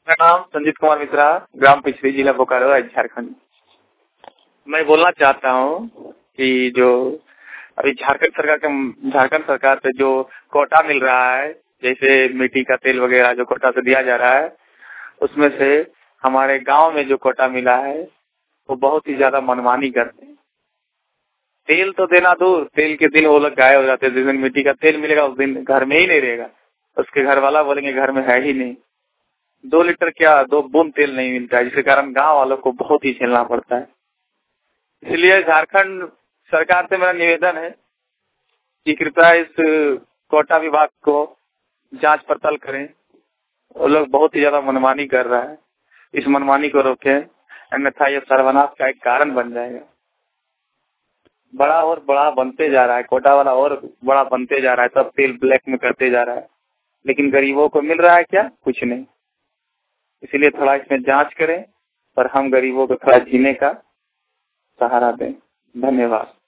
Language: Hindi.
मेरा नाम संजीत कुमार मिश्रा, ग्राम पिछड़ी, जिला बोकारो, झारखंड। मैं बोलना चाहता हूँ कि जो अभी झारखंड सरकार से जो कोटा मिल रहा है, जैसे मिट्टी का तेल वगैरह जो कोटा से दिया जा रहा है, उसमें से हमारे गांव में जो कोटा मिला है वो बहुत ही ज्यादा मनमानी करते हैं। तेल तो देना दूर, तेल के दिन वो लोग गायब हो जाते हैं। जिस दिन मिट्टी का तेल मिलेगा उस दिन घर में ही नहीं रहेगा। उसके घर वाला बोलेंगे घर में है ही नहीं। 2 लीटर क्या 2 बूंद तेल नहीं मिलता है, जिसके कारण गांव वालों को बहुत ही झेलना पड़ता है। इसलिए झारखंड सरकार से मेरा निवेदन है कि कृपया इस कोटा विभाग को जांच पड़ताल करें। वो लोग बहुत ही ज्यादा मनमानी कर रहा है, इस मनमानी को रोकें, अन्यथा ये सर्वनाश का एक कारण बन जाएगा। बड़ा और बड़ा बनते जा रहा है, कोटा वाला और बड़ा बनते जा रहा है, सब तेल ब्लैक में करते जा रहा है, लेकिन गरीबों को मिल रहा है क्या? कुछ नहीं। इसीलिए थोड़ा इसमें जांच करें और हम गरीबों को थोड़ा जीने का सहारा दें। धन्यवाद।